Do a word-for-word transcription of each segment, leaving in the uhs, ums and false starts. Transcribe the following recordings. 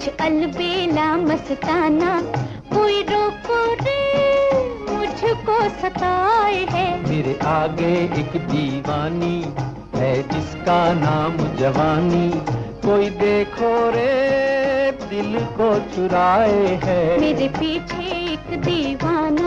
कुछ अलबेला मस्ताना, कोई रोको रे मुझको सताए है। मेरे आगे एक दीवानी है जिसका नाम जवानी, कोई देखो रे दिल को चुराए है। मेरे पीछे एक दीवाना,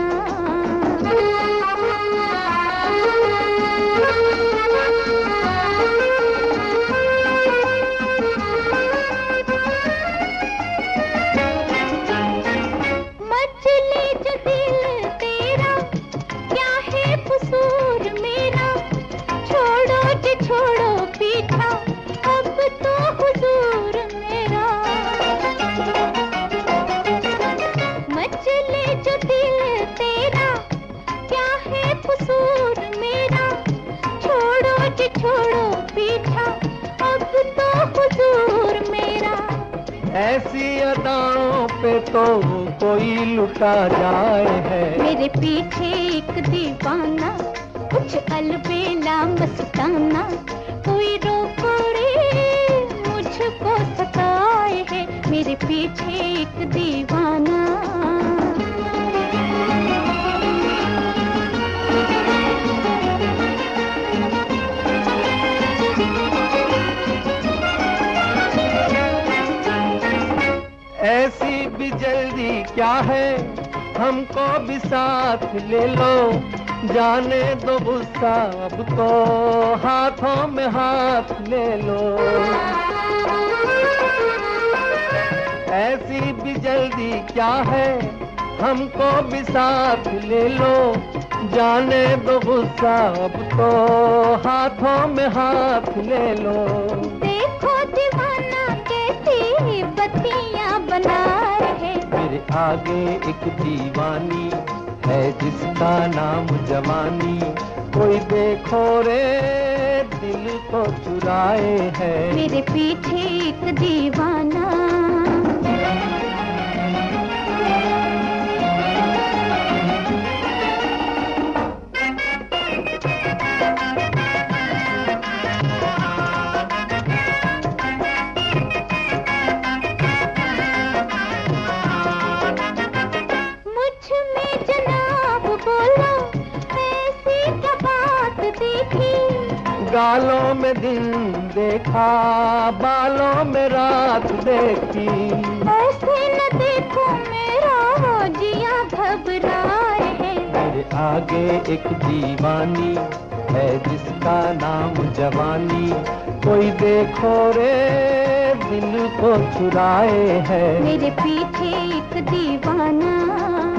मचले जो दिल तेरा, क्या है कसूर मेरा, छोड़ो जे छोड़ो पीछा अब तो हुजूर मेरा। मचले जो दिल तेरा, क्या है कसूर मेरा, छोड़ो जे छोड़ो पीछा अब तो हुजूर मेरा। ऐसी अदाओं पे तो कोई लुटा जाए है। मेरे पीछे एक दीवाना, कुछ अलबेला मस्ताना, कोई रोको रे मुझको सताए है। मेरे पीछे एक दीवाना, ऐसी भी जल्दी क्या है, हमको भी साथ ले लो, जाने दो गुस्सा अब तो हाथों में हाथ ले लो। ऐसी भी जल्दी क्या है, हमको भी साथ ले लो, जाने दो गुस्सा अब तो हाथों में हाथ ले लो। देखो दीवाना कैसी बत्तियां बनाए है। मेरे आगे एक दीवानी है जिसका नाम जवानी, कोई देखो रे दिल को चुराए है। मेरे पीछे एक दीवाना, गालों में दिन देखा, बालों में रात देखी, ऐसे न देखो मेरा जिया घबराए है। मेरे आगे एक दीवानी है जिसका नाम जवानी, कोई देखो रे दिल को चुराए है। मेरे पीछे एक दीवाना,